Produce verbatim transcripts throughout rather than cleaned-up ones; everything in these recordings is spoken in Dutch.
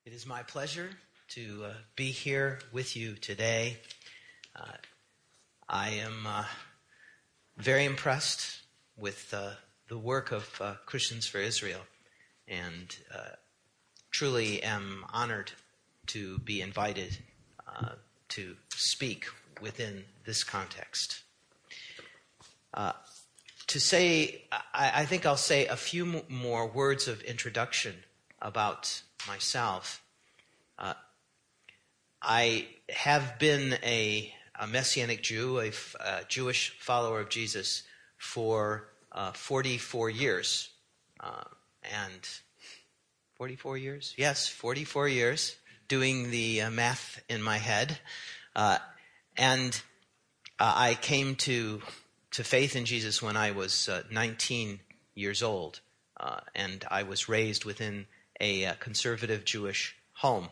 It is my pleasure to uh, be here with you today. Uh, I am uh, very impressed with uh, the work of uh, Christians for Israel, and uh, truly am honored to be invited uh, to speak within this context. Uh, to say, I, I think I'll say a few m- more words of introduction about myself. Uh, I have been a, a Messianic Jew, a, f- a Jewish follower of Jesus for uh, forty-four years. Uh, and forty-four years? Yes, forty-four years, doing the uh, math in my head. Uh, and uh, I came to to faith in Jesus when I was uh, nineteen years old. Uh, and I was raised within a uh, conservative Jewish home.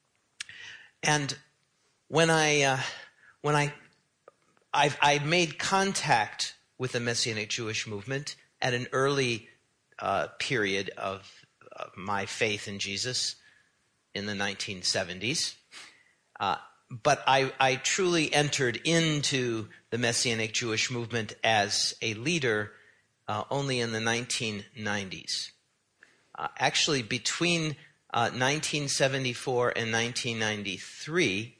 And when I uh, when I I've, I made contact with the Messianic Jewish movement at an early uh, period of uh, my faith in Jesus in the nineteen seventies, uh, but I, I truly entered into the Messianic Jewish movement as a leader uh, only in the nineteen nineties. Uh, actually, between uh, nineteen seventy-four and nineteen ninety-three,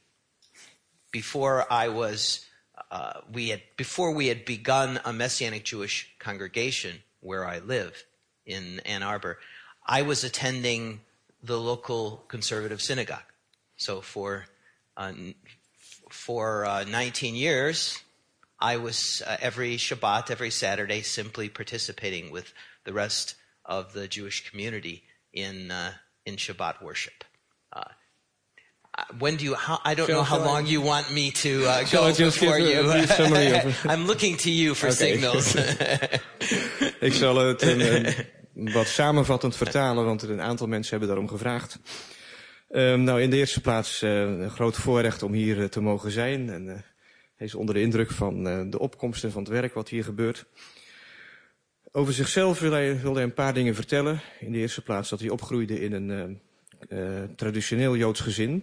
before I was, uh, we had before we had begun a Messianic Jewish congregation where I live in Ann Arbor, I was attending the local conservative synagogue. So for uh, for uh, nineteen years, I was uh, every Shabbat, every Saturday, simply participating with the rest of the Jewish community in uh, in Shabbat worship. Uh, when do you? How, I don't shall, know how long I, you want me to uh, go before you. I'm looking to you for okay. signals. Ik zal het een, een, wat samenvattend vertalen, want een aantal mensen hebben daarom gevraagd. Um, nou, in de eerste plaats uh, een groot voorrecht om hier uh, te mogen zijn. En uh, hij is onder de indruk van uh, de opkomst en van het werk wat hier gebeurt. Over zichzelf wil hij, wil hij een paar dingen vertellen. In de eerste plaats dat hij opgroeide in een uh, uh, traditioneel Joods gezin.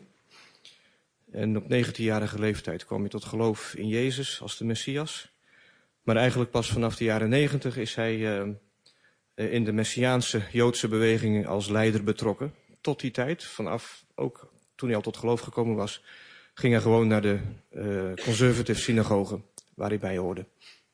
En op negentienjarige leeftijd kwam hij tot geloof in Jezus als de Messias. Maar eigenlijk pas vanaf de jaren negentig is hij uh, in de Messiaanse Joodse beweging als leider betrokken. Tot die tijd, vanaf ook toen hij al tot geloof gekomen was, ging hij gewoon naar de uh, conservative synagoge waar hij bij hoorde.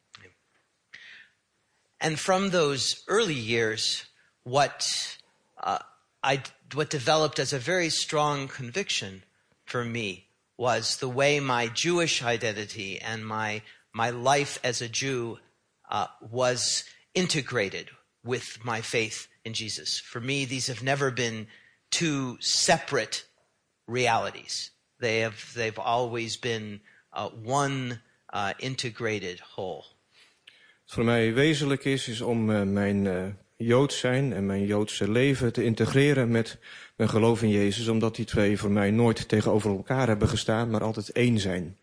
And from those early years, what uh, I what developed as a very strong conviction for me was the way my Jewish identity and my my life as a Jew uh, was integrated with my faith in Jesus. For me, these have never been two separate realities. They have they've always been uh, one uh, integrated whole. Wat voor mij wezenlijk is, is om uh, mijn uh, Joods zijn en mijn Joodse leven te integreren met mijn geloof in Jezus, omdat die twee voor mij nooit tegenover elkaar hebben gestaan, maar altijd één zijn.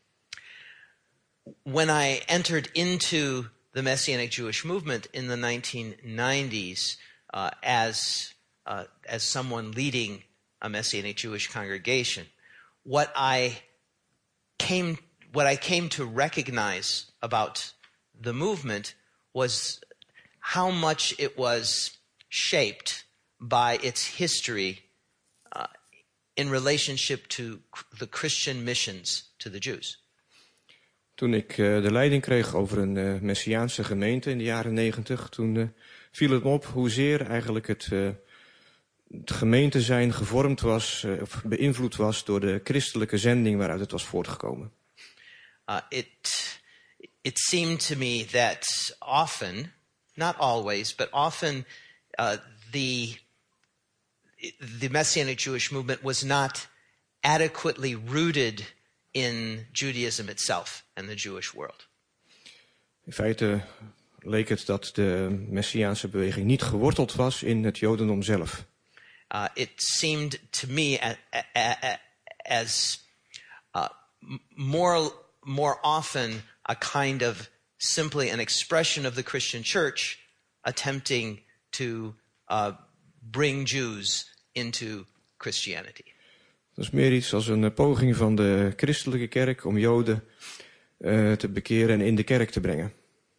When I entered into the Messianic Jewish movement in the nineteen nineties uh, as uh, as someone leading a Messianic Jewish congregation, what I came what I came to recognize about the movement was how much it was shaped by its history uh, in relationship to the Christian missions to the Jews. Toen ik uh, de leiding kreeg over een uh, Messiaanse gemeente in de jaren negentig, toen uh, viel het me op hoezeer eigenlijk het, uh, het gemeente zijn gevormd was, uh, of beïnvloed was door de christelijke zending waaruit het was voortgekomen. Uh, it It seemed to me that often, not always, but often uh, the the Messianic Jewish movement was not adequately rooted in Judaism itself and the Jewish world. In feite leek het dat de Messiaanse beweging niet geworteld was in het Jodendom zelf. Uh, it seemed to me as, as uh, more more often a kind of simply an expression of the Christian church attempting to uh, bring Jews into Christianity. Dat is meer iets als een poging van de christelijke kerk om Joden uh, te bekeren en in de kerk te brengen.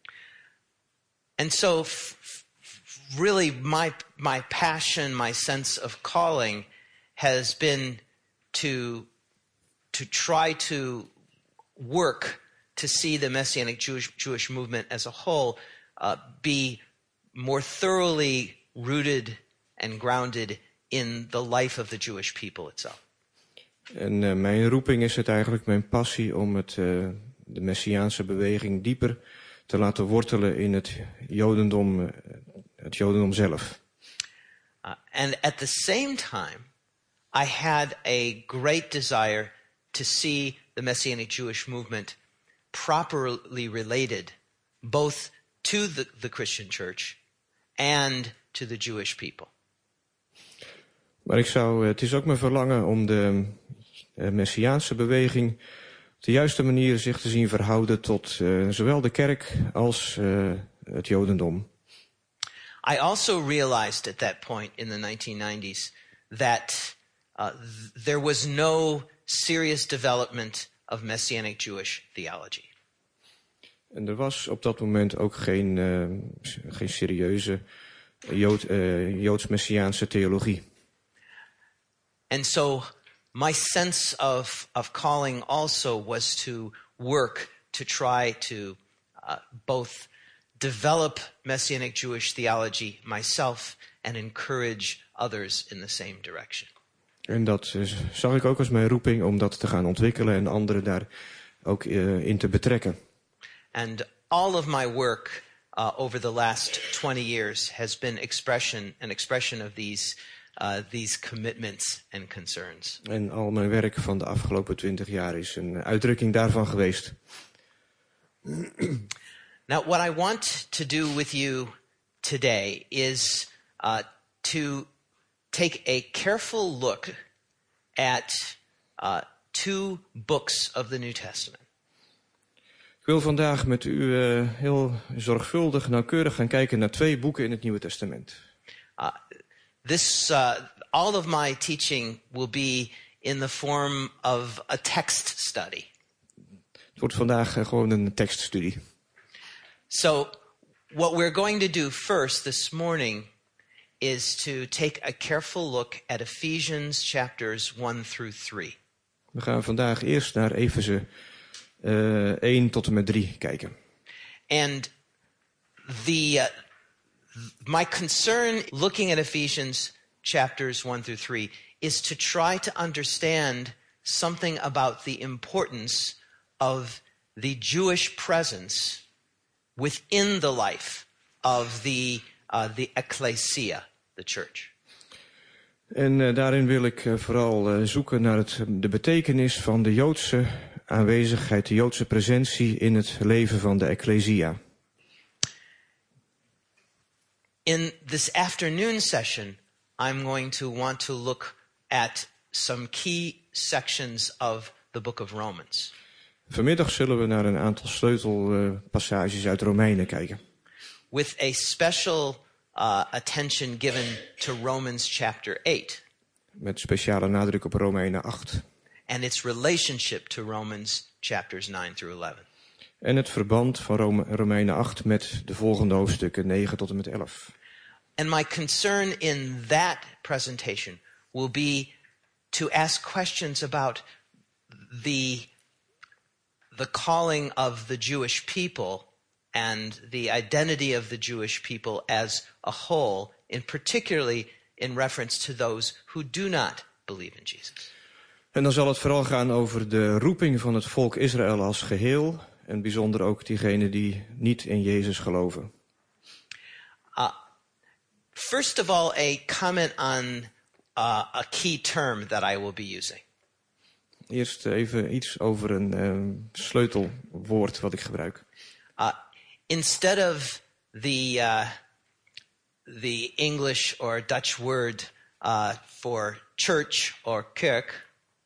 And so, f- f- really, my my passion, my sense of calling, has been to to try to work to see the Messianic Jewish Jewish movement as a whole uh, be more thoroughly rooted and grounded in the life of the Jewish people itself. En uh, mijn roeping is het eigenlijk, mijn passie, om het, uh, de Messiaanse beweging dieper te laten wortelen in het Jodendom, uh, het Jodendom zelf. Uh, and at the same time, I had a great desire to see the Messianic Jewish movement properly related both to the, the Christian church and to the Jewish people. Maar ik zou, het is ook mijn verlangen om de uh, Messiaanse beweging op de juiste manier zich te zien verhouden tot uh, zowel de kerk als uh, het Jodendom. I also realized at that point in the nineteen nineties that uh, th- there was no serious development of Messianic Jewish theology. En er was op dat moment ook geen, uh, geen serieuze Jood, uh, Joods-Messiaanse theologie. And so my sense of, of calling also was to work to try to uh, both develop Messianic Jewish theology myself and encourage others in the same direction. En dat uh, zag ik ook als mijn roeping om dat te gaan ontwikkelen en anderen daar ook uh, in te betrekken. And all of my work uh, over the last twenty years has been expression, an expression of these, uh, these commitments and concerns. En al mijn werk van de afgelopen twintig jaar is een uitdrukking daarvan geweest. Now, what I want to do with you today is uh, to take a careful look at uh, two books of the New Testament. Ik wil vandaag met u uh, heel zorgvuldig, nauwkeurig gaan kijken naar twee boeken in het Nieuwe Testament. Uh, this, uh, all of my teaching will be in the form of a text study. Het wordt vandaag uh, gewoon een tekststudie. So, what we're going to do first this morning is to take a careful look at Ephesians chapters one through three. We gaan vandaag eerst naar Efeze uh, één tot en met drie kijken. And the uh, my concern looking at Ephesians chapters one through three is to try to understand something about the importance of the Jewish presence within the life of the uh, the ecclesia, the church. En uh, daarin wil ik uh, vooral uh, zoeken naar het, de betekenis van de Joodse aanwezigheid, de Joodse presentie in het leven van de ecclesia. In this afternoon session, I'm going to want to look at some key sections of the book of Romans. Vanmiddag zullen we naar een aantal sleutelpassages uh, uit Romeinen kijken. With a special uh, attention given to Romans chapter eight. Met speciale nadruk op Romeinen acht. And its relationship to Romans chapters nine through eleven. En het verband van Rome, Romeinen acht met de volgende hoofdstukken negen tot en met elf. And my concern in that presentation will be to ask questions about the the calling of the Jewish people and the identity of the Jewish people as a whole, in particularly in reference to those who do not believe in Jesus. En dan zal het vooral gaan over de roeping van het volk Israël als geheel, en bijzonder ook diegenen die niet in Jezus geloven. Uh, first of all, a comment on uh, a key term that I will be using. Eerst even iets over een uh, sleutelwoord wat ik gebruik. Uh, instead of the uh, the English or Dutch word uh, for church or kerk,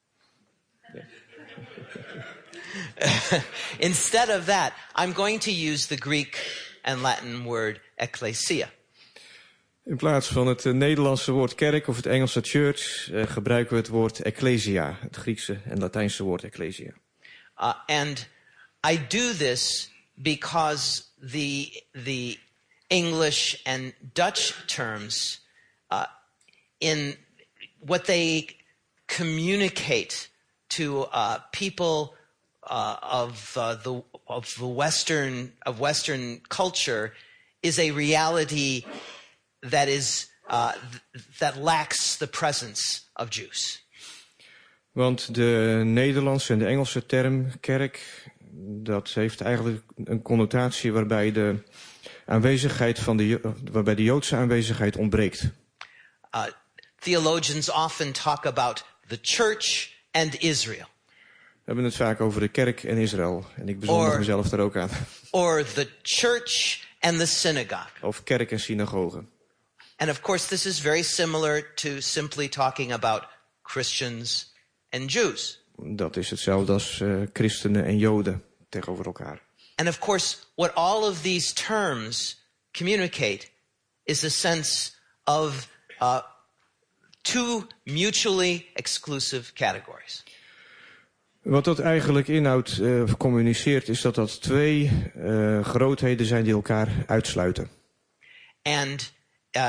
instead of that, I'm going to use the Greek and Latin word ecclesia. In plaats van het uh, Nederlandse woord kerk of het Engelse church uh, gebruiken we het woord ecclesia, het Griekse en Latijnse woord ecclesia. Uh, and I do this because the the English and Dutch terms, uh, in what they communicate to uh, people uh, of uh, the of the Western of Western culture, is a reality that is uh, th- that lacks the presence of Jews. Want de Nederlandse en de Engelse term kerk, dat heeft eigenlijk een connotatie waarbij de aanwezigheid van de waarbij de Joodse aanwezigheid ontbreekt. Uh, theologians often talk about the church and Israel. We hebben het vaak over de kerk en Israël. En ik bezondig Or- mezelf daar ook aan. Or the church and the synagogue. Of kerk en synagogen. And of course, this is very similar to simply talking about Christians and Jews. Dat is hetzelfde als uh, christenen en Joden tegenover elkaar. And of course, what all of these terms communicate is a sense of uh, two mutually exclusive categories. Wat dat eigenlijk inhoudt, uh, communiceert, is dat dat twee uh, grootheden zijn die elkaar uitsluiten. And uh,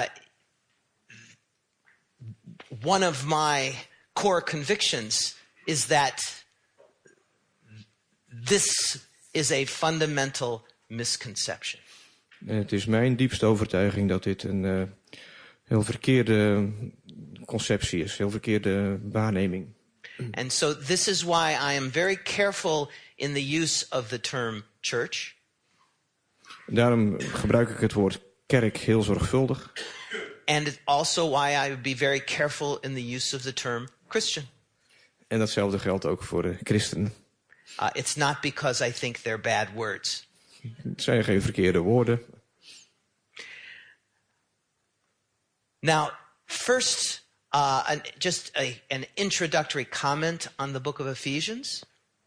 one of my core convictions is that this is a fundamental misconception. En het is mijn diepste overtuiging dat dit een uh, heel verkeerde conceptie is, heel verkeerde waarneming. And so this is why I am very careful in the use of the term church. Daarom gebruik ik het woord kerk heel zorgvuldig. And it's also why I would be very careful in the use of the term Christian. En datzelfde geldt ook voor de christenen. Uh, it's not because I think they're bad words. Het zijn geen verkeerde woorden. Now, first, uh, an, just a, an introductory comment on the book of Ephesians.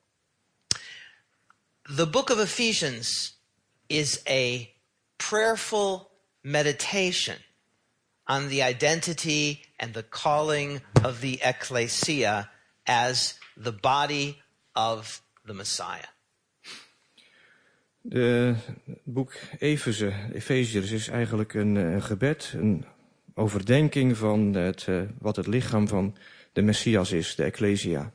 The book of Ephesians is a prayerful meditation on the identity and the calling of the ecclesia as the body of the Messiah. De, het boek Efeze, Efeziërs, is eigenlijk een, een gebed, een overdenking van het, uh, wat het lichaam van de Messias is, de ecclesia.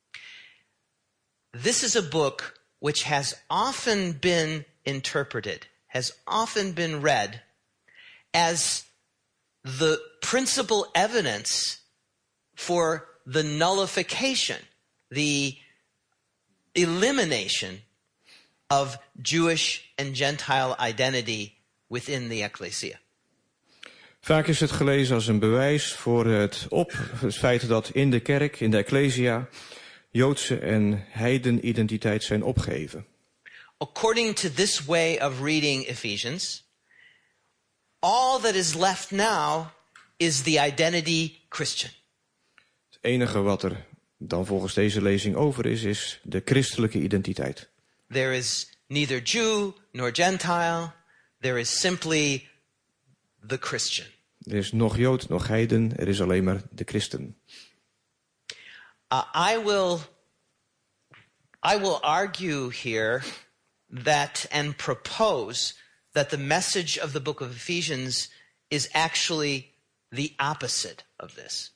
This is a book which has often been interpreted, has often been read as the principal evidence for the nullification, the elimination of Jewish and Gentile identity within the ecclesia. Vaak is het gelezen als een bewijs voor het, op, het feit dat in de kerk, in de ecclesia, Joodse en heidenidentiteit zijn opgeheven. According to this way of reading Ephesians, all that is left now is the identity Christian. Het enige wat er dan volgens deze lezing over is, is de christelijke identiteit. There is neither Jew nor Gentile. There is simply the Christian. Er is nog Jood, nog heiden, er is alleen maar de christen. Uh, I will I will argue here that and propose that the message of the book of Ephesians is actually the opposite of this.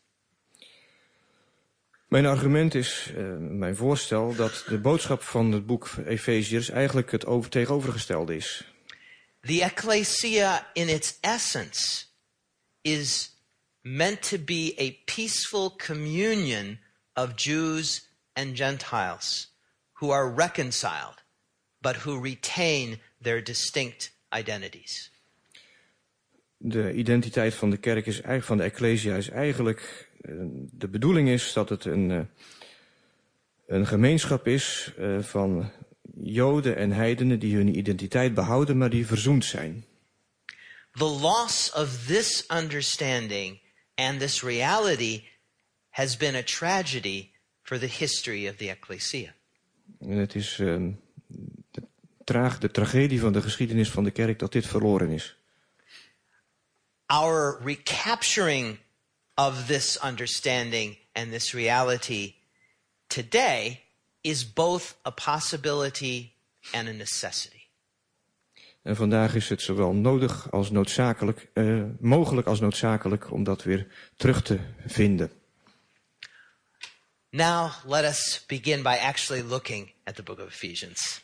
Mijn argument is, uh, mijn voorstel, dat de boodschap van het boek Efeziërs eigenlijk het over, tegenovergestelde is. The ecclesia in its essence is meant to be a peaceful communion of Jews and Gentiles who are reconciled, but who retain their distinct identities. De identiteit van de kerk is eigenlijk, van de ecclesia is eigenlijk, de bedoeling is dat het een, een gemeenschap is van Joden en heidenen die hun identiteit behouden, maar die verzoend zijn. The loss of this understanding and this reality has been a tragedy for the history of the ecclesia. En het is uh, de, traag, de tragedie van de geschiedenis van de kerk dat dit verloren is. our recapturing of this understanding and this reality today is both a possibility and a necessity. En vandaag is het zowel nodig als noodzakelijk, uh, mogelijk als noodzakelijk om dat weer terug te vinden. Now let us begin by actually looking at the book of Ephesians.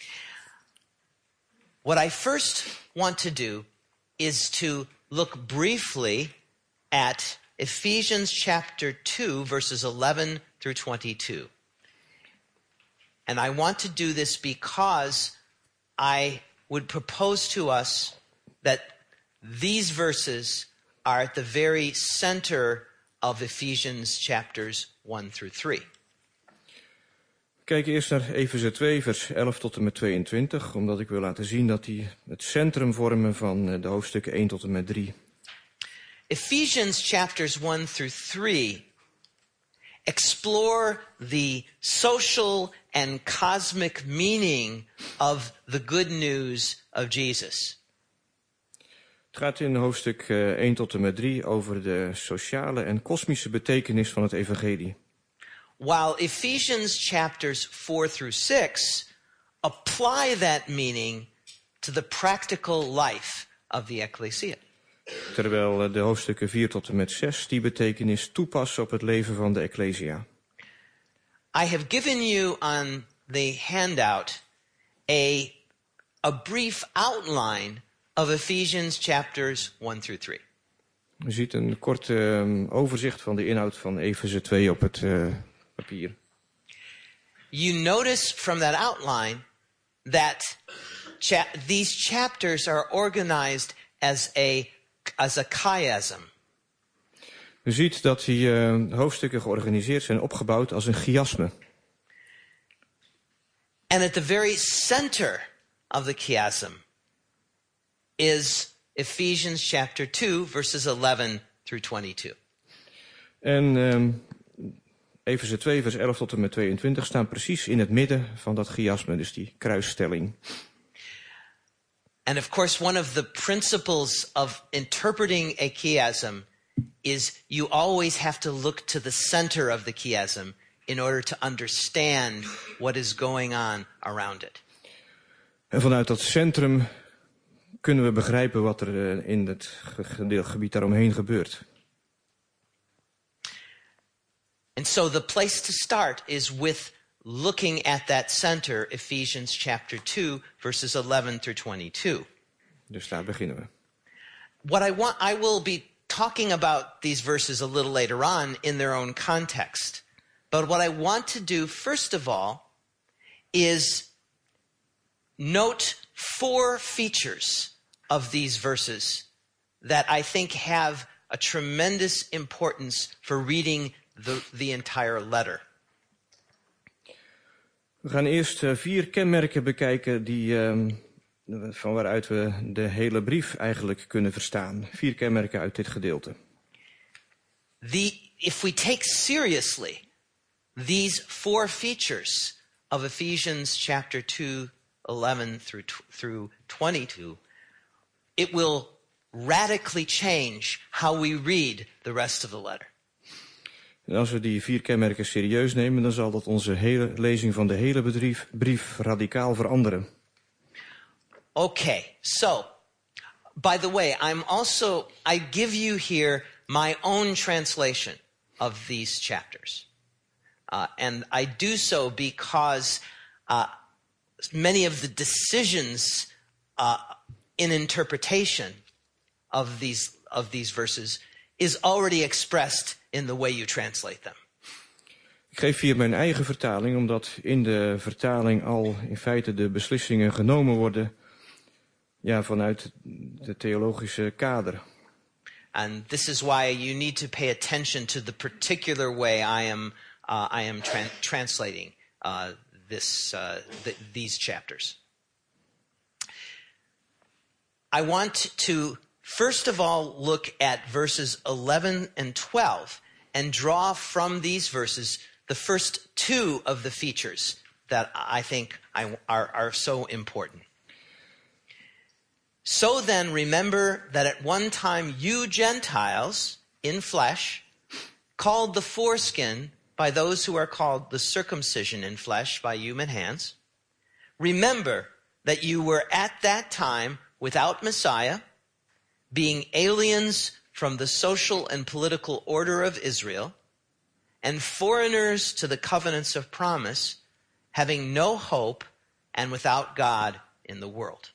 What I first want to do is to look briefly at Ephesians chapter two, verses eleven through twenty-two. And I want to do this because I would propose to us that these verses are at the very center of Ephesians chapters one through three. Kijk eerst naar Efeze twee, vers elf tot en met tweeëntwintig, omdat ik wil laten zien dat die het centrum vormen van de hoofdstukken één tot en met drie. Ephesians chapters one through three explore the social and cosmic meaning of the good news of Jesus. Het gaat in hoofdstuk één tot en met drie over de sociale en kosmische betekenis van het evangelie. While Ephesians chapters four through six apply that meaning to the practical life of the ecclesia. Terwijl de hoofdstukken vier tot en met zes die betekenis toepassen op het leven van de ecclesia. I have given you on the handout a, a brief outline of Ephesians chapters one through three. U ziet een kort uh, overzicht van de inhoud van Efeze twee op het uh, papier. You notice from that outline that cha- these chapters are organized as a as a chiasm. U ziet dat die uh, hoofdstukken georganiseerd zijn, opgebouwd als een chiasme. And at the very center of the chiasm is Ephesians chapter two, verses eleven through twenty-two. En um, Efeze twee, vers elf tot en met tweeëntwintig staan precies in het midden van dat chiasme, dus die kruisstelling. And of course, one of the principles of interpreting a chiasm is you always have to look to the center of the chiasm in order to understand what is going on around it. En vanuit dat centrum kunnen we begrijpen wat er uh, in het ge- gebied daaromheen gebeurt. And so the place to start is with looking at that center, Ephesians chapter two, verses eleven through twenty-two. Dus daar beginnen we. What I want, I will be talking about these verses a little later on in their own context. But what I want to do, first of all, is note four features of these verses that I think have a tremendous importance for reading the, the entire letter. We gaan eerst uh, vier kenmerken bekijken die, uh, van waaruit we de hele brief eigenlijk kunnen verstaan. Vier kenmerken uit dit gedeelte. The, if we take seriously these four features of Ephesians chapter two, eleven through, through twenty-two, it will radically change how we read the rest of the letter. En als we die vier kenmerken serieus nemen, dan zal dat onze hele lezing van de hele brief, brief radicaal veranderen. Okay, so, by the way, I'm also, I give you here my own translation of these chapters. Uh, and I do so because uh, many of the decisions uh, in interpretation of these, of these verses is already expressed in the way you translate them. Ik geef hier mijn eigen vertaling, omdat in de vertaling al in feite de beslissingen genomen worden, ja, vanuit de theologische kader. And this is why you need to pay attention to the particular way I am uh, I am tra- translating uh, this uh, th- these chapters. I want to first of all look at verses eleven and twelve and draw from these verses the first two of the features that I think I, are, are so important. So then remember that at one time you Gentiles in flesh, called the foreskin by those who are called the circumcision in flesh by human hands, remember that you were at that time without Messiah, being aliens from the social and political order of Israel, and foreigners to the covenants of promise, having no hope and without God in the world.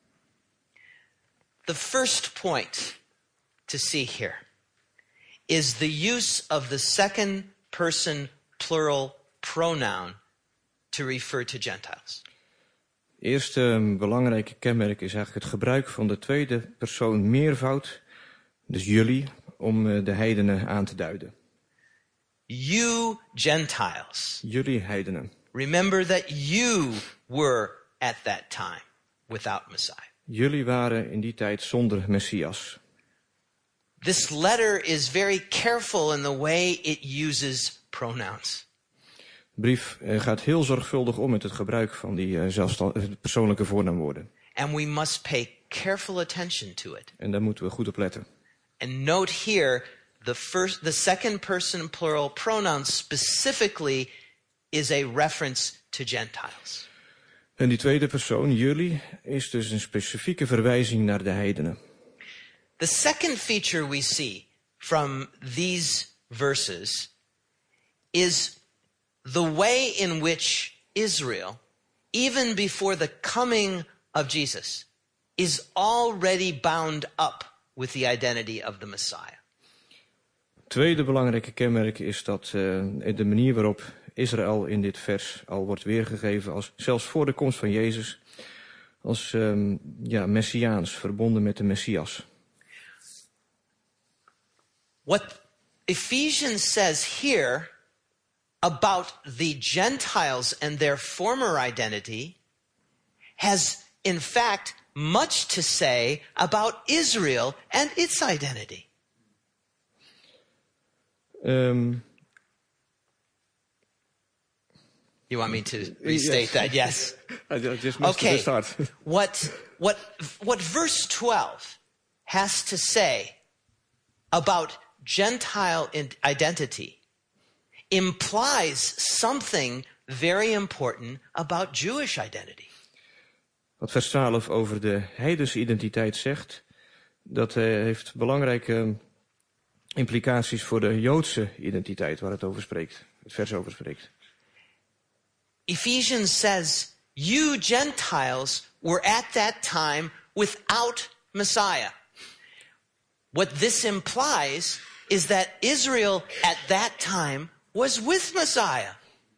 The first point to see here is the use of the second person plural pronoun to refer to Gentiles. Eerste um, belangrijke kenmerk is eigenlijk het gebruik van de tweede persoon meervoud, dus jullie, om uh, de heidenen aan te duiden. You Gentiles. Jullie heidenen. Remember that you were at that time without Messiah. Jullie waren in die tijd zonder Messias. This letter is very careful in the way it uses pronouns. De brief uh, gaat heel zorgvuldig om met het gebruik van die uh, zelfstand- persoonlijke voornaamwoorden. And we must pay careful attention to it. En daar moeten we goed op letten. And note here, the first, the second person plural pronoun specifically is a reference to Gentiles. En die tweede persoon, jullie, is dus een specifieke verwijzing naar de heidenen. The second feature we see from these verses is the way in which Israel, even before the coming of Jesus, is already bound up with the identity of the Messiah. Tweede belangrijke kenmerk is dat uh, de manier waarop Israël in dit vers al wordt weergegeven, als, zelfs voor de komst van Jezus, als um, ja, messiaans, verbonden met de Messias. What Ephesians says here about the Gentiles and their former identity has in fact much to say about Israel and its identity. Um, you want me to restate yes. that? Yes. I just missed Okay. the start. What, what, what verse twelve has to say about Gentile identity implies something very important about Jewish identity. Wat vers twaalf over de heidense identiteit zegt, dat uh, heeft belangrijke implicaties voor de Joodse identiteit waar het over spreekt, het vers over spreekt. Ephesians says, you Gentiles were at that time without Messiah. What this implies is that Israel at that time was with Messiah.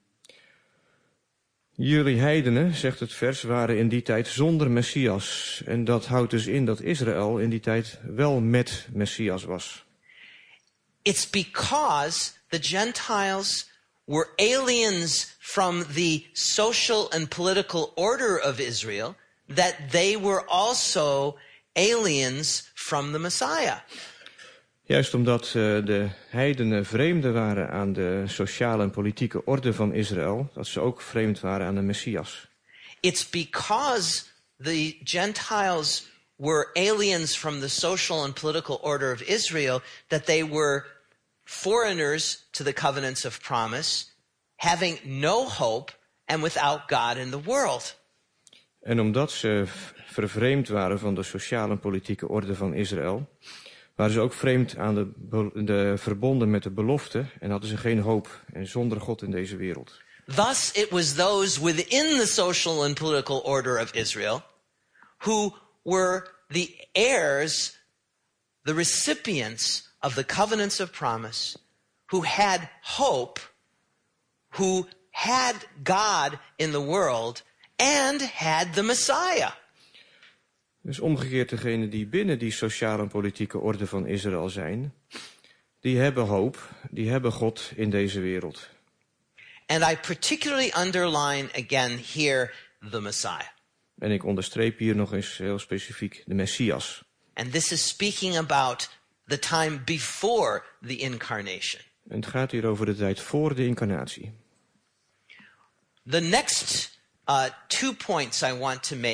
Jullie heidenen, zegt het vers, waren in die tijd zonder Messias. En dat houdt dus in dat Israël in die tijd wel met Messias was. It's because the Gentiles were aliens from the social and political order of Israel that they were also aliens from the Messiah. Juist omdat uh, de heidenen vreemden waren aan de sociale en politieke orde van Israël, dat ze ook vreemd waren aan de Messias. It's because the Gentiles were aliens from the social and political order of Israel that they were foreigners to the covenants of promise, having no hope and without God in the world. En omdat ze vervreemd waren van de sociale en politieke orde van Israël, waren ze ook vreemd aan de, de verbonden met de belofte en hadden ze geen hoop en zonder God in deze wereld. Thus it was those within the social and political order of Israel who were the heirs, the recipients of the covenants of promise, who had hope, who had God in the world and had the Messiah. Dus omgekeerd degenen die binnen die sociale en politieke orde van Israël zijn, die hebben hoop, die hebben God in deze wereld. And I particularly underline again here the Messiah. En ik onderstreep hier nog eens heel specifiek de Messias. And this is speaking about the time before the incarnation. En het gaat hier over de tijd voor de incarnatie. The next uh, two points I want to make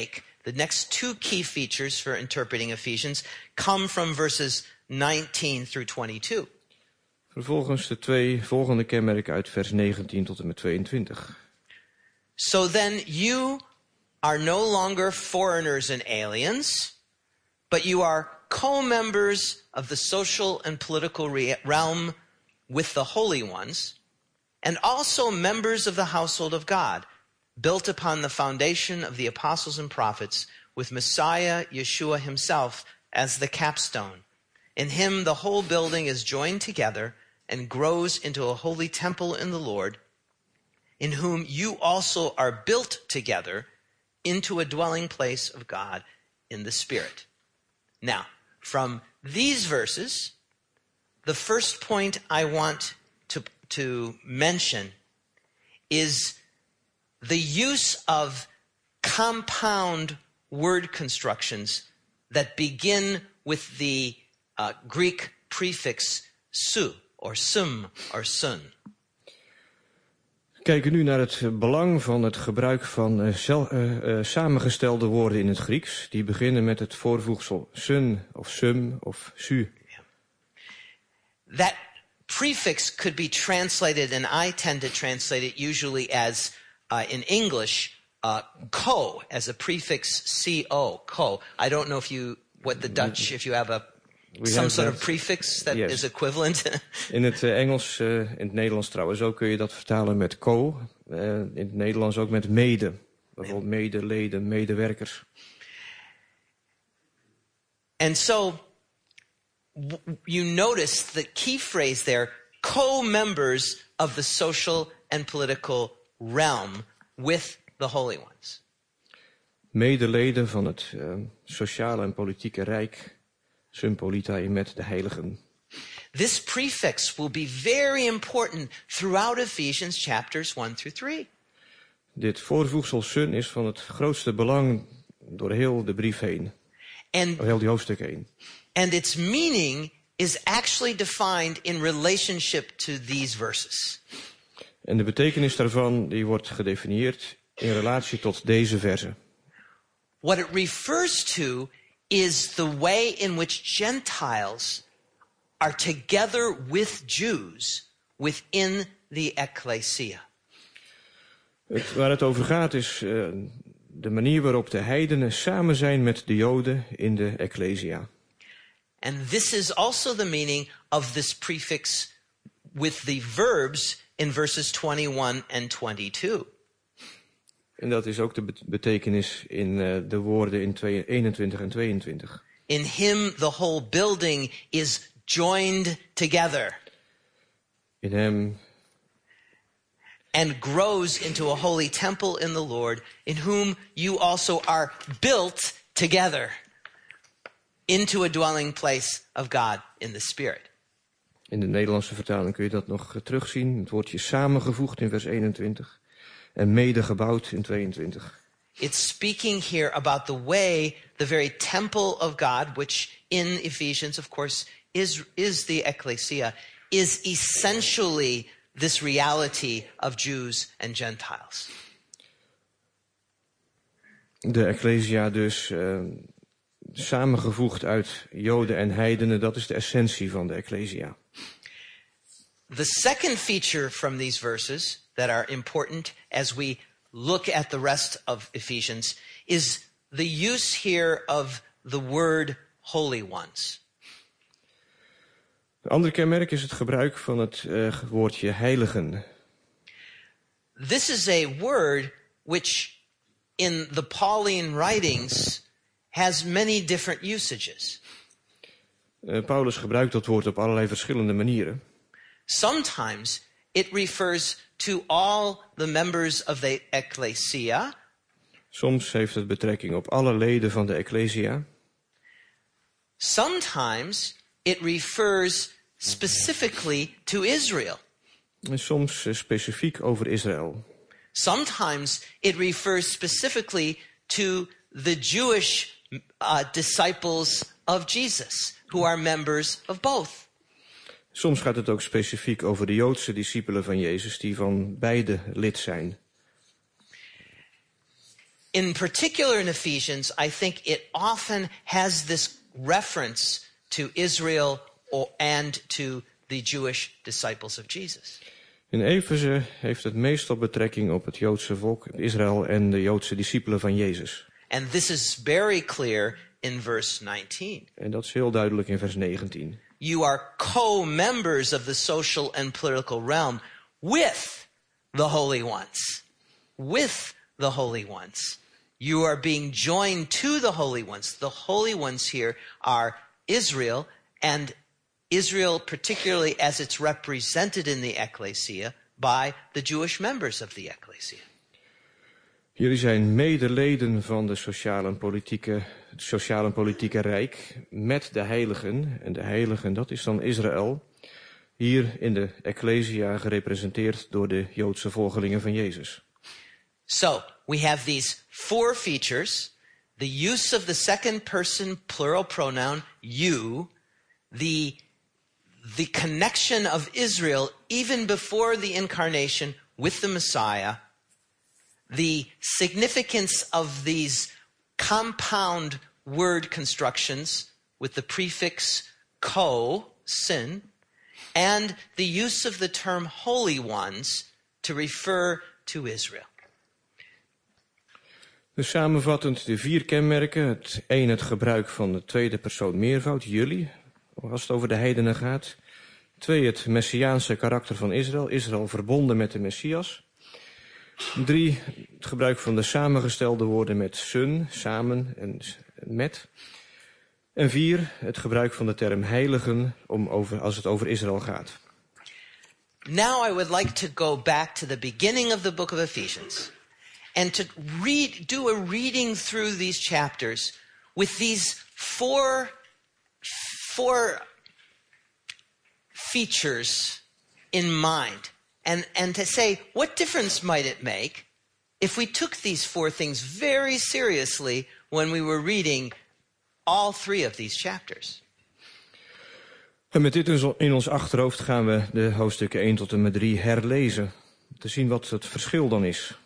the next two key features for interpreting Ephesians come from verses nineteen through twenty-two. Vervolgens de twee volgende kenmerken uit vers negentien tot en met tweeëntwintig. So then you are no longer foreigners and aliens, but you are co-members of the social and political re- realm with the holy ones, and also members of the household of God, built upon the foundation of the apostles and prophets, with Messiah Yeshua himself as the capstone. In him the whole building is joined together and grows into a holy temple in the Lord, in whom you also are built together into a dwelling place of God in the Spirit. Now, from these verses, the first point I want to, to mention is the use of compound word constructions that begin with the uh, Greek prefix su, or sum, or sun. We kijken nu naar het belang van het gebruik van uh, zel, uh, uh, samengestelde woorden in het Grieks. Die beginnen met het voorvoegsel sun, of sum, of su. That prefix could be translated, and I tend to translate it usually as, uh, in English, uh, co, as a prefix co, co. I don't know if you, what the Dutch, if you have a, We some have sort that. of prefix that Yes. is equivalent. In het uh, Engels, uh, in het Nederlands trouwens ook, kun je dat vertalen met co. Uh, in het Nederlands ook met mede. Bijvoorbeeld medeleden, medewerkers. And so, w- you notice the key phrase there, co-members of the social and political realm with the holy ones. Medeleden van het uh, sociale en politieke rijk, sympolitai, met de heiligen. This prefix will be very important throughout Ephesians chapters one through three. Dit voorvoegsel sun is van het grootste belang door heel de brief heen. And, Door heel die hoofdstuk heen. and its meaning is actually defined in relationship to these verses. En de betekenis daarvan die wordt gedefinieerd in relatie tot deze verzen. What it refers to is the way in which Gentiles are together with Jews within the ecclesia. Het, waar het over gaat is uh, de manier waarop de heidenen samen zijn met de Joden in de ecclesia. And this is also the meaning of this prefix with the verbs in verses twenty-one and twenty-two. En dat is ook de betekenis in uh, de woorden in twee, eenentwintig en tweeëntwintig. In him the whole building is joined together In hem and grows into a holy temple in the Lord, in whom you also are built together into a dwelling place of God in the Spirit. In de Nederlandse vertaling kun je dat nog uh, terugzien. Het woordje samengevoegd in vers eenentwintig. En medegebouwd in tweeëntwintig. It's speaking here about the way the very temple of God, which in Ephesians, of course, is, is the ecclesia, is essentially this reality of Jews and Gentiles. De ecclesia dus uh, samengevoegd uit Joden en heidenen, dat is de essentie van de ecclesia. The second feature from these verses that are important as we look at the rest of Ephesians is the use here of the word holy ones. Een ander kenmerk is het gebruik van het uh, woordje heiligen. This is a word which in the Pauline writings has many different usages. Uh, Paulus gebruikt dat woord op allerlei verschillende manieren. Sometimes it refers to all the members of the ecclesia. Soms heeft het betrekking op alle leden van de ecclesia. Sometimes it refers specifically to Israel. En soms uh, specifiek over Israël. Sometimes it refers specifically to the Jewish uh, disciples of Jesus, who are members of both. Soms gaat het ook specifiek over de Joodse discipelen van Jezus die van beide lid zijn. in particular in Ephesians, I think it often has this reference to Israel or, and to the Jewish disciples of Jesus. In Efeze heeft het meestal betrekking op het Joodse volk, Israël en de Joodse discipelen van Jezus. And this is very clear in verse nineteen. En dat is heel duidelijk in vers negentien. You are co-members of the social and political realm with the holy ones. With the holy ones. You are being joined to the holy ones. The holy ones here are Israel, and Israel particularly as it's represented in the ecclesia by the Jewish members of the ecclesia. Jullie zijn medeleden van de sociale en politieke, het sociale en politieke rijk met de heiligen. En de heiligen, dat is dan Israël. Hier in de ecclesia gerepresenteerd door de Joodse volgelingen van Jezus. So, we have these four features. The use of the second person plural pronoun, you. The, the connection of Israel even before the incarnation with the Messiah. The significance of these compound word constructions with the prefix ko, sin, and the use of the term holy ones to refer to Israel. Dus samenvattend de vier kenmerken. Het één, het gebruik van de tweede persoon meervoud, jullie, als het over de heidenen gaat. Twee, het messiaanse karakter van Israël, Israël verbonden met de Messias. Drie, het gebruik van de samengestelde woorden met sun, samen en met. En vier, het gebruik van de term heiligen om over, als het over Israël gaat. Now I would like to go back to the beginning of the book of Ephesians and to read, do a reading through these chapters with these four, four features in mind. And, and to say, what difference might it make if we took these four things very seriously when we were reading all three of these chapters? En met dit in ons achterhoofd gaan we de hoofdstukken één tot en met drie herlezen. Te zien wat het verschil dan is.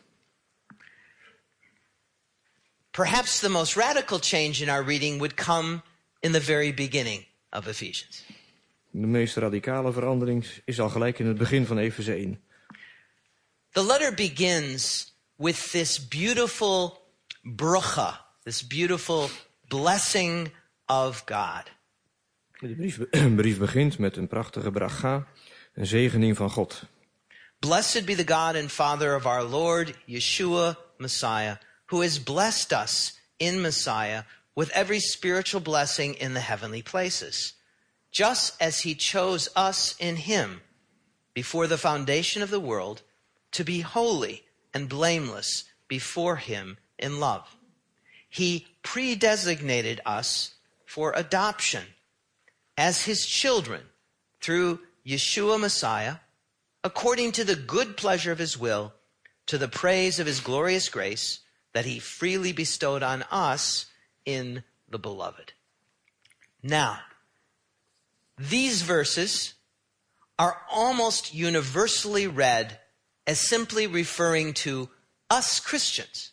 Perhaps the most radical change in our reading would come in the very beginning of Ephesians. De meest radicale verandering is al gelijk in het begin van Efeze één. The letter begins with this beautiful bracha, this beautiful blessing of God. De brief, brief begint met een prachtige bracha, een zegening van God. Blessed be the God and Father of our Lord Yeshua Messiah, who has blessed us in Messiah with every spiritual blessing in the heavenly places, just as he chose us in him before the foundation of the world to be holy and blameless before him in love. He predesignated us for adoption as his children through Yeshua Messiah, according to the good pleasure of his will, to the praise of his glorious grace that he freely bestowed on us in the beloved. Now, these verses are almost universally read as simply referring to us Christians.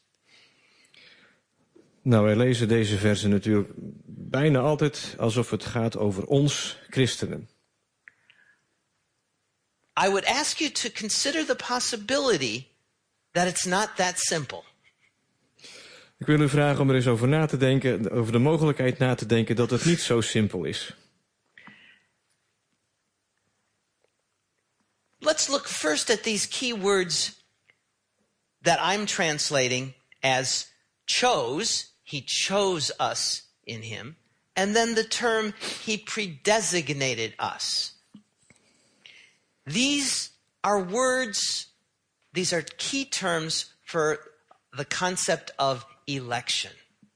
Nou, wij lezen deze versen natuurlijk bijna altijd alsof het gaat over ons christenen. I would ask you to consider the possibility that it's not that simple. Ik wil u vragen om er eens over na te denken, over de mogelijkheid na te denken dat het niet zo simpel is. Let's look first at these key words that I'm translating as chose. He chose us in him. And then the term, he predesignated us. These are words, these are key terms for the concept of election.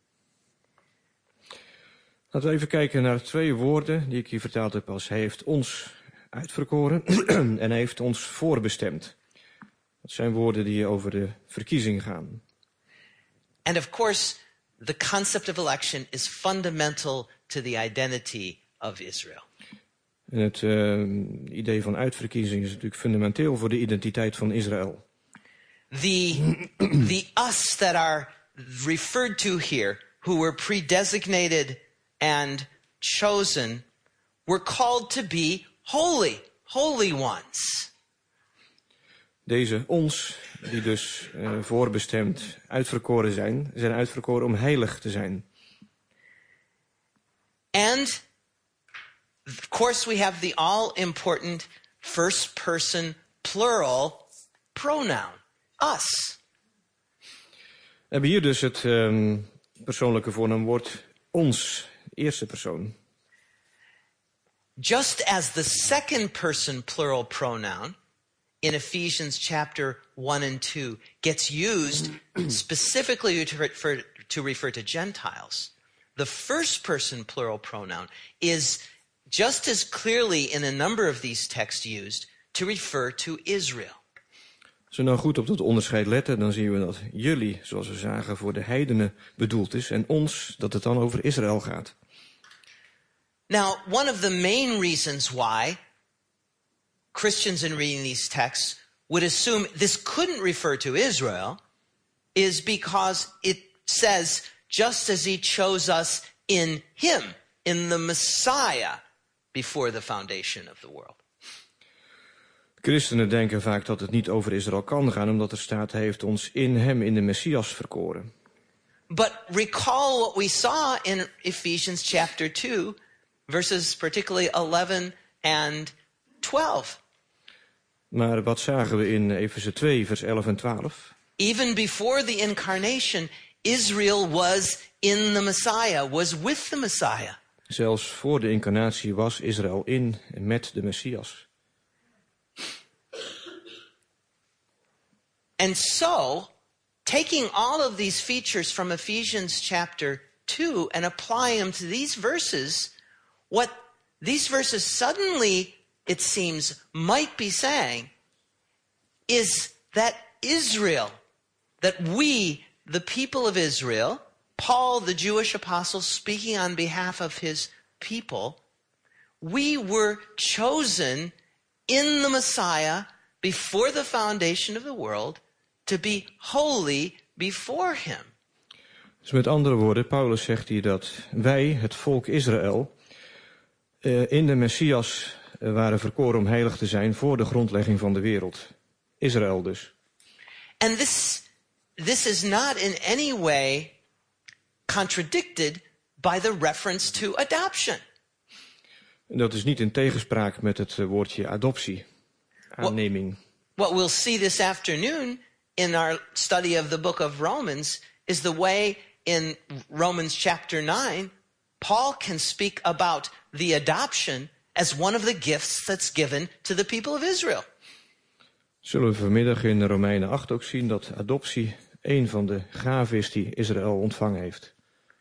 Laten we even kijken naar twee woorden die ik hier vertaald heb als hij heeft ons uitverkoren en hij heeft ons voorbestemd. Dat zijn woorden die over de verkiezing gaan. And of course, the concept of election is fundamental to the identity of Israel. En het uh, idee van uitverkiezing is natuurlijk fundamenteel voor de identiteit van Israël. The, the us that are referred to here, who were predesignated and chosen, were called to be holy, holy ones. Deze ons, die dus uh, voorbestemd uitverkoren zijn, zijn uitverkoren om heilig te zijn. And, of course, we have the all-important first person plural pronoun, us. We hebben hier dus het um, persoonlijke voornaamwoord ons, eerste persoon. Just as the second person plural pronoun in Ephesians chapter one and two gets used specifically to refer, to refer to Gentiles, the first person plural pronoun is just as clearly in a number of these texts used to refer to Israel. Als we nou goed op dat onderscheid letten, dan zien we dat jullie, zoals we zagen, voor de heidenen bedoeld is en ons, dat het dan over Israël gaat. Now, one of the main reasons why Christians in reading these texts would assume this couldn't refer to Israel is because it says, just as he chose us in him, in the Messiah, before the foundation of the world. Christenen denken vaak dat het niet over Israël kan gaan, omdat er staat, hij heeft ons in hem, in de Messias, verkoren. But recall what we saw in Ephesians chapter two, verses particularly eleven and twelve. Maar wat zagen we in Efeze twee, vers elf en twaalf? Even before the incarnation, Israel was in the Messiah, was with the Messiah. Zelfs voor de incarnatie was Israël in en met de Messias. And so, taking all of these features from Ephesians chapter two and applying them to these verses, what these verses suddenly, it seems, might be saying is that Israel, that we, the people of Israel, Paul, the Jewish apostle, speaking on behalf of his people, we were chosen in the Messiah before the foundation of the world to be holy before him. Dus met andere woorden, Paulus zegt hier dat wij, het volk Israël, uh, in de Messias uh, waren verkoren om heilig te zijn voor de grondlegging van de wereld. Israël dus. And this, this is not in any way contradicted by the reference to adoption. En dat is niet in tegenspraak met het uh, woordje adoptie, aanneming. What, what we'll see this afternoon in our study of the book of Romans is the way in Romans chapter nine, Paul can speak about the adoption as one of the gifts that's given to the people of Israel. Zullen we vanmiddag in Romeinen acht ook zien dat adoptie een van de gaven is die Israël ontvangen heeft.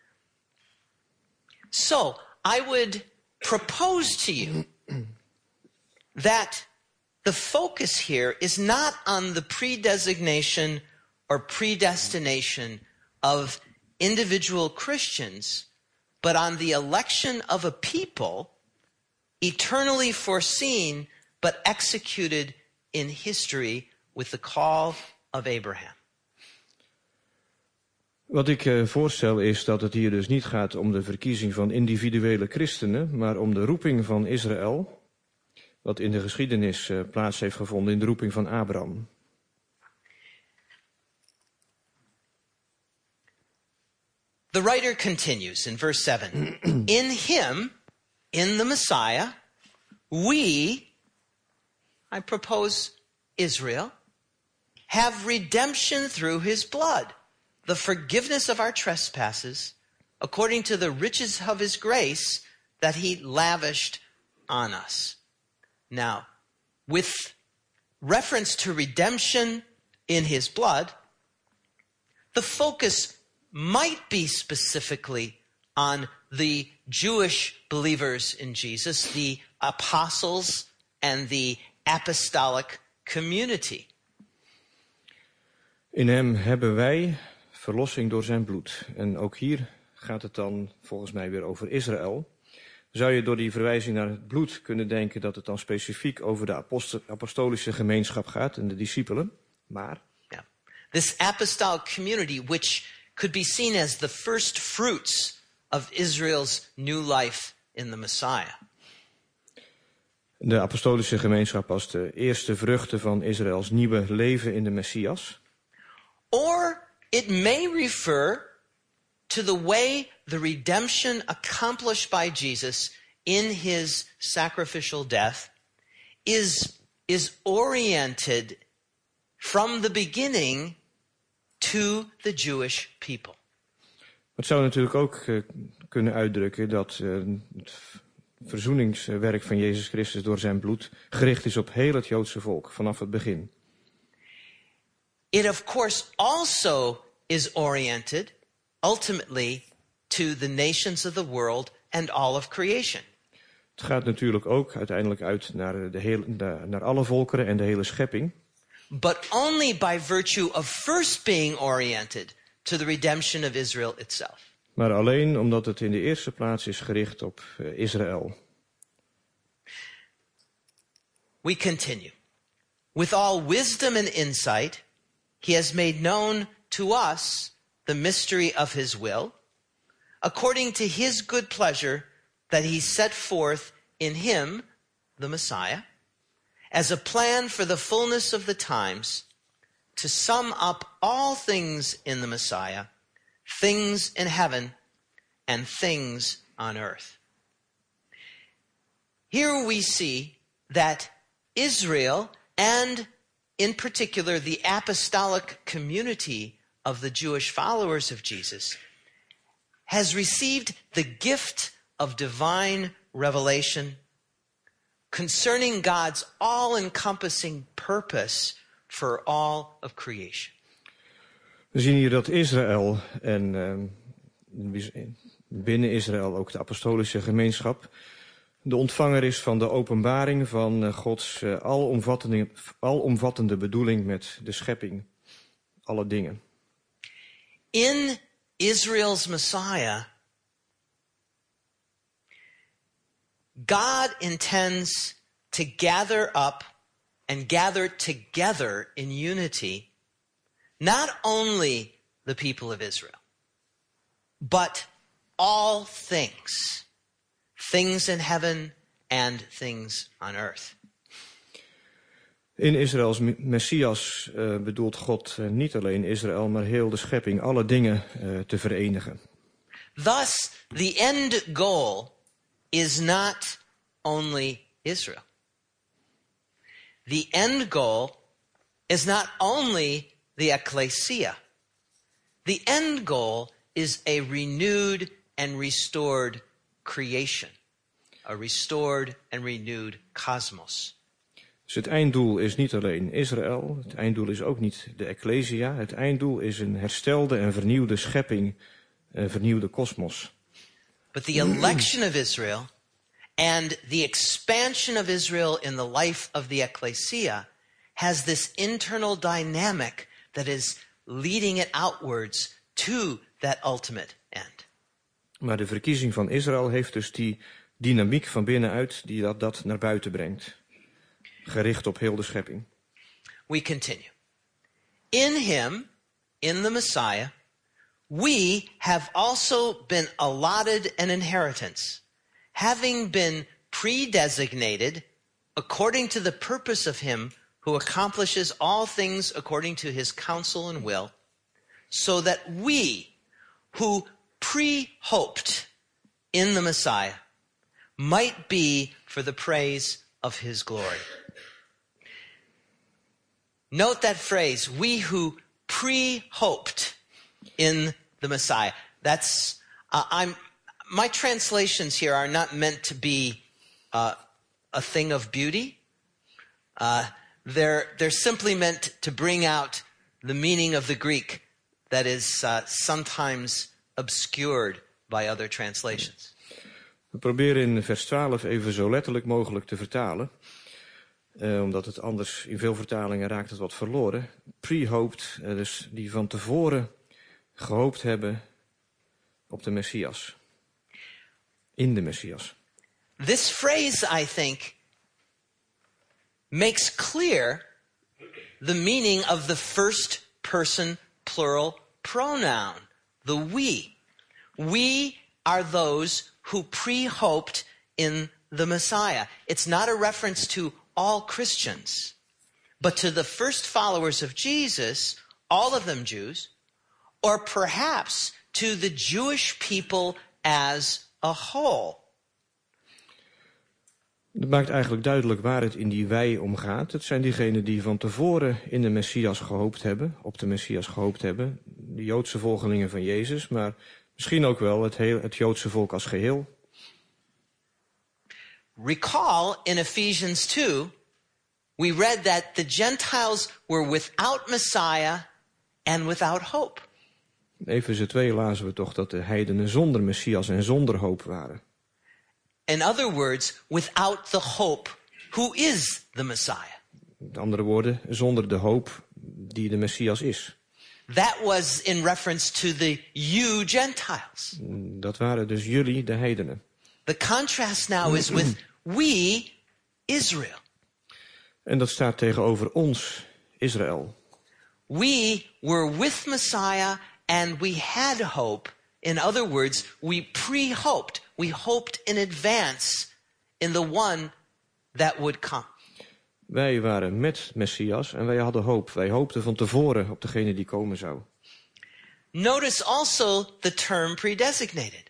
So, I would propose to you that the focus here is not on the predesignation or predestination of individual Christians, but on the election of a people eternally foreseen but executed in history with the call of Abraham. Wat ik uh, voorstel is dat het hier dus niet gaat om de verkiezing van individuele christenen, maar om de roeping van Israël, wat in de geschiedenis uh, plaats heeft gevonden in de roeping van Abraham. The writer continues in verse seven. In him, in the Messiah, we, I propose Israel, have redemption through his blood, the forgiveness of our trespasses, according to the riches of his grace that he lavished on us. Now, with reference to redemption in his blood, the focus might be specifically on the Jewish believers in Jesus, the apostles and the apostolic community. In hem hebben wij verlossing door zijn bloed. En ook hier gaat het dan volgens mij weer over Israël. Zou je door die verwijzing naar het bloed kunnen denken dat het dan specifiek over de aposto- apostolische gemeenschap gaat en de discipelen? Maar Yeah. This apostolic community which could be seen as the first fruits of Israel's new life in the Messiah. De apostolische gemeenschap als de eerste vruchten van Israëls nieuwe leven in de Messias. Or it may refer to the way the redemption accomplished by Jesus in his sacrificial death is, is oriented from the beginning to the Jewish people. Het zou natuurlijk ook uh, kunnen uitdrukken dat uh, het verzoeningswerk van Jezus Christus door zijn bloed gericht is op heel het Joodse volk vanaf het begin. It of course also is oriented ultimately to the nations of the world and all of creation. Het gaat natuurlijk ook uiteindelijk uit naar, de hele, de, naar alle volkeren en de hele schepping. But only by virtue of first being oriented to the redemption of Israel itself. Maar alleen omdat het in de eerste plaats is gericht op uh, Israël. We continue. With all wisdom and insight, he has made known to us the mystery of his will, according to his good pleasure that he set forth in him, the Messiah, as a plan for the fullness of the times, to sum up all things in the Messiah, things in heaven and things on earth. Here we see that Israel, and in particular the apostolic community of the Jewish followers of Jesus, has received the gift of divine revelation concerning God's all-encompassing purpose for all of creation. We zien hier dat Israël en uh, binnen Israël ook de apostolische gemeenschap de ontvanger is van de openbaring van uh, Gods uh, alomvattende, alomvattende bedoeling met de schepping, alle dingen. In Israel's Messiah, God intends to gather up and gather together in unity not only the people of Israel, but all things, things in heaven and things on earth. In Israëls Messias uh, bedoelt God uh, niet alleen Israël, maar heel de schepping, alle dingen uh, te verenigen. Thus, the end goal is not only Israel. The end goal is not only the ecclesia. The end goal is a renewed and restored creation, a restored and renewed cosmos. Dus het einddoel is niet alleen Israël, het einddoel is ook niet de ecclesia. Het einddoel is een herstelde en vernieuwde schepping, een vernieuwde kosmos. But the election of Israel and the expansion of Israel in the life of the ecclesia has this internal dynamic that is leading it outwards to that ultimate end. Maar de verkiezing van Israël heeft dus die dynamiek van binnenuit die dat, dat naar buiten brengt. Gericht op heel de schepping. We continue. In him, in the Messiah, we have also been allotted an inheritance, having been predesignated according to the purpose of him who accomplishes all things according to his counsel and will, so that we, who pre-hoped in the Messiah, might be for the praise of his glory. Note that phrase, we who pre-hoped in the Messiah. That's, uh, I'm, my translations here are not meant to be uh, a thing of beauty. Uh, they're, they're simply meant to bring out the meaning of the Greek that is uh, sometimes obscured by other translations. We proberen in vers twaalf even zo letterlijk mogelijk te vertalen. Uh, omdat het anders in veel vertalingen raakt het wat verloren. Pre-hoped, uh, dus die van tevoren gehoopt hebben op de Messias. In de Messias. This phrase, I think, makes clear the meaning of the first person plural pronoun the we. We are those who pre-hoped in the Messiah. It's not a reference to all Christians, but to the first followers of Jesus, all of them Jews, or perhaps to the Jewish people as a whole. Het maakt eigenlijk duidelijk waar het in die wij om gaat. Het zijn diegenen die van tevoren in de Messias gehoopt hebben, op de Messias gehoopt hebben. De Joodse volgelingen van Jezus, maar misschien ook wel het, heel, het Joodse volk als geheel. Recall in Ephesians two, we read that the Gentiles were without Messiah and without hope. In Efeze twee lazen we toch dat de heidenen zonder Messias en zonder hoop waren. In other words, without the hope, who is the Messiah? Met andere woorden, zonder de hoop die de Messias is. That was in reference to the you Gentiles. Dat waren dus jullie, de heidenen. The contrast now is with we, Israel. En dat staat tegenover ons, Israël. We were with Messiah and we had hope. In other words, we pre-hoped. We hoped in advance in the one that would come. Wij waren met Messias en wij hadden hoop. Wij hoopten van tevoren op degene die komen zou. Notice also the term predesignated.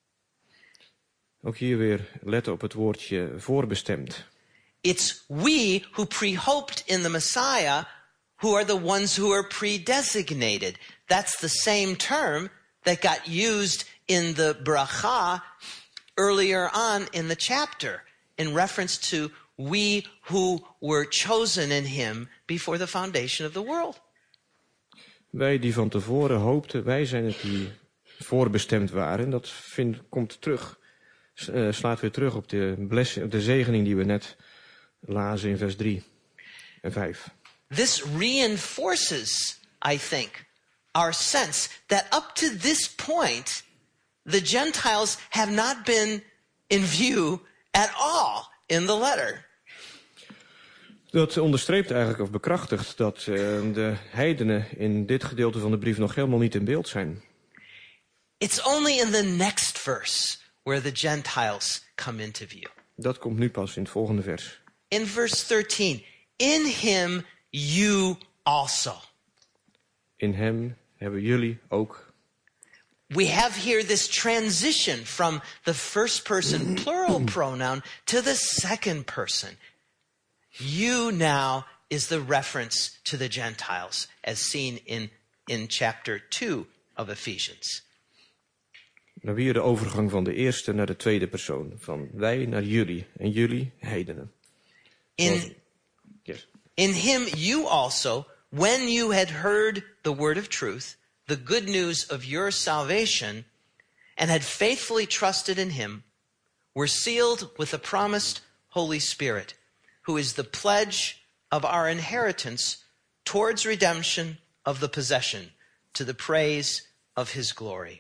Ook hier weer letten op het woordje voorbestemd. It's we who pre-hoped in the Messiah who are the ones who are predesignated. That's the same term that got used in the bracha earlier on in the chapter in reference to we who were chosen in him before the foundation of the world. Wij die van tevoren hoopten, wij zijn het die voorbestemd waren. Dat vind, komt terug, uh, slaat weer terug op de, blessing, op de zegening die we net lazen in vers drie en vijf. This reinforces, I think, our sense that up to this point, the Gentiles have not been in view at all in the letter. Dat onderstreept eigenlijk of bekrachtigt dat uh, de heidenen in dit gedeelte van de brief nog helemaal niet in beeld zijn. It's only in the next verse where the Gentiles come into view. Dat komt nu pas in het volgende vers. In verse thirteen, in him you also. In hem hebben jullie ook. We have here this transition from the first person plural pronoun to the second person. You now is the reference to the Gentiles as seen in, in chapter two of Ephesians. Nou, hier de overgang van de eerste naar de tweede persoon. Van wij naar jullie en jullie heidenen. In, yes. in him you also, when you had heard the word of truth, the good news of your salvation, and had faithfully trusted in him, were sealed with the promised Holy Spirit, who is the pledge of our inheritance towards redemption of the possession, to the praise of his glory.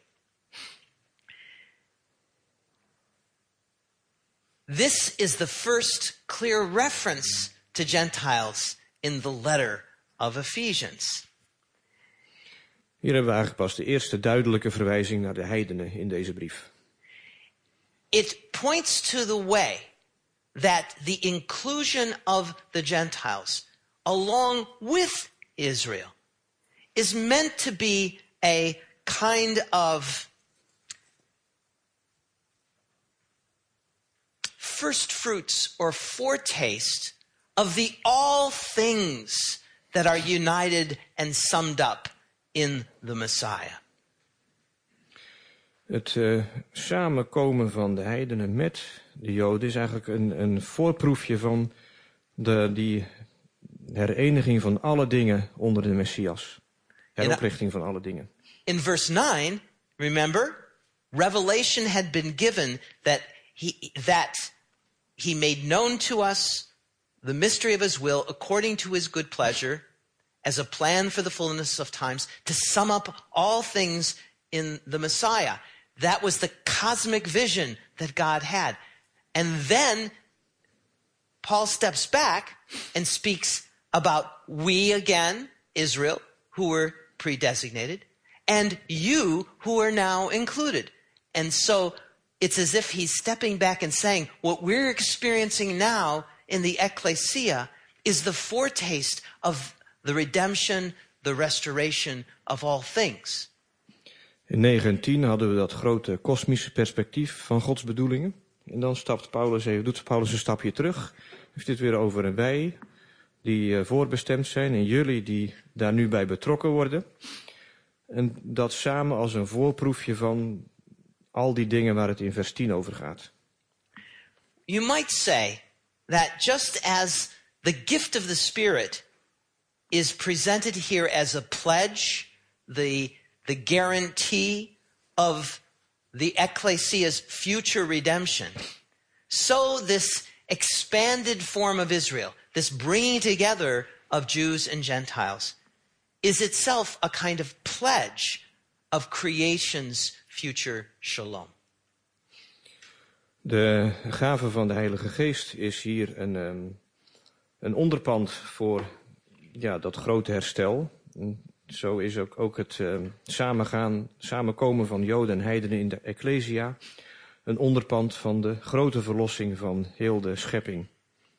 This is the first clear reference to Gentiles in the letter of Ephesians. Hier hebben we eigenlijk pas de eerste duidelijke verwijzing naar de heidenen in deze brief. It points to the way that the inclusion of the Gentiles along with Israel is meant to be a kind of first fruits or foretaste of the all things that are united and summed up in the Messiah. Het uh, samenkomen van de heidenen met de Joden is eigenlijk een, een voorproefje van de, die hereniging van alle dingen onder de Messias. Heroprichting van alle dingen. In verse nine, remember, revelation had been given that he, that he made known to us the mystery of his will according to his good pleasure as a plan for the fullness of times to sum up all things in the Messiah. That was the cosmic vision that God had. And then Paul steps back and speaks about we again, Israel, who were predesignated, and you who are now included. And so it's as if he's stepping back and saying, what we're experiencing now in the ecclesia is the foretaste of the redemption, the restoration of all things. In negen en tien hadden we dat grote kosmische perspectief van Gods bedoelingen. En dan stapt Paulus even, doet Paulus een stapje terug. Heeft dit weer over een wij die uh, voorbestemd zijn en jullie die daar nu bij betrokken worden. En dat samen als een voorproefje van al die dingen waar het in vers tien over gaat. You might say that just as the gift of the Spirit is presented here as a pledge, the, the guarantee of the ecclesia's future redemption, so this expanded form of Israel, this bringing together of Jews and Gentiles, is itself a kind of pledge of creation's future shalom. De gave van de Heilige Geest is hier een, um, een onderpand voor ja, dat grote herstel. En zo is ook, ook het um, samengaan, samenkomen van Joden en heidenen in de Ecclesia een onderpand van de grote verlossing van heel de schepping.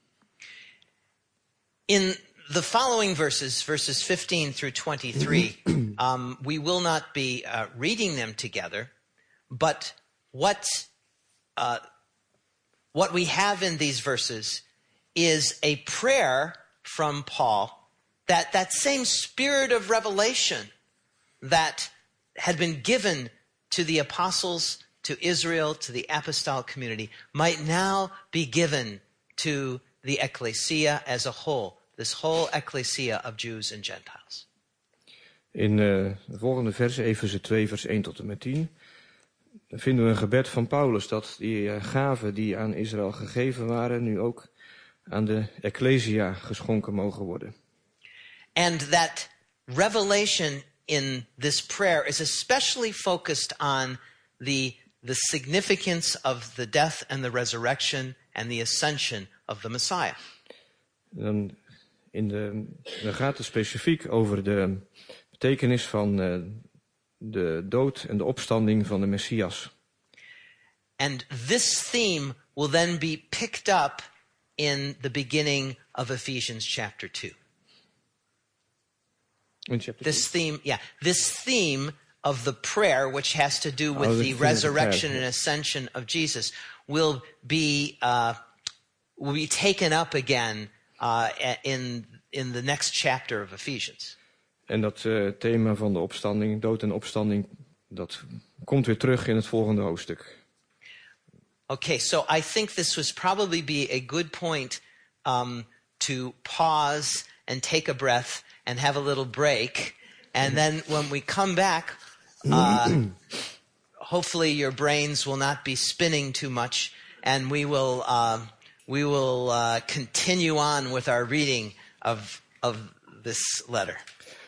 In the following verses, verses fifteen through twenty-three, um, we will not be uh, reading them together, but what uh, what we have in these verses is a prayer from Paul, that that same spirit of revelation that had been given to the apostles, to Israel, to the apostolic community, might now be given to the ecclesia as a whole. This whole ecclesia of Jews and Gentiles. In uh, de volgende versen, Efeze twee, vers één tot en met tien, vinden we een gebed van Paulus dat die uh, gaven die aan Israël gegeven waren, nu ook aan de ecclesia geschonken mogen worden. And that revelation in this prayer is especially focused on the, the significance of the death and the resurrection and the ascension of the Messiah. Dan In de, dan gaat het specifiek over de betekenis van uh, de dood en de opstanding van de Messias. And this theme will then be picked up in the beginning of Ephesians chapter two. In chapter this two? theme, yeah, this theme of the prayer, which has to do with oh, the resurrection and ascension of Jesus, will be uh, will be taken up again. Uh, in, in the next chapter of Ephesians. En dat uh, thema van de opstanding, dood en opstanding, dat komt weer terug in het volgende hoofdstuk. Okay, so I think this was probably be a good point um, to pause and take a breath and have a little break. And then when we come back, uh, hopefully your brains will not be spinning too much, and we will... Uh, We will uh, continue on with our reading of, of this letter.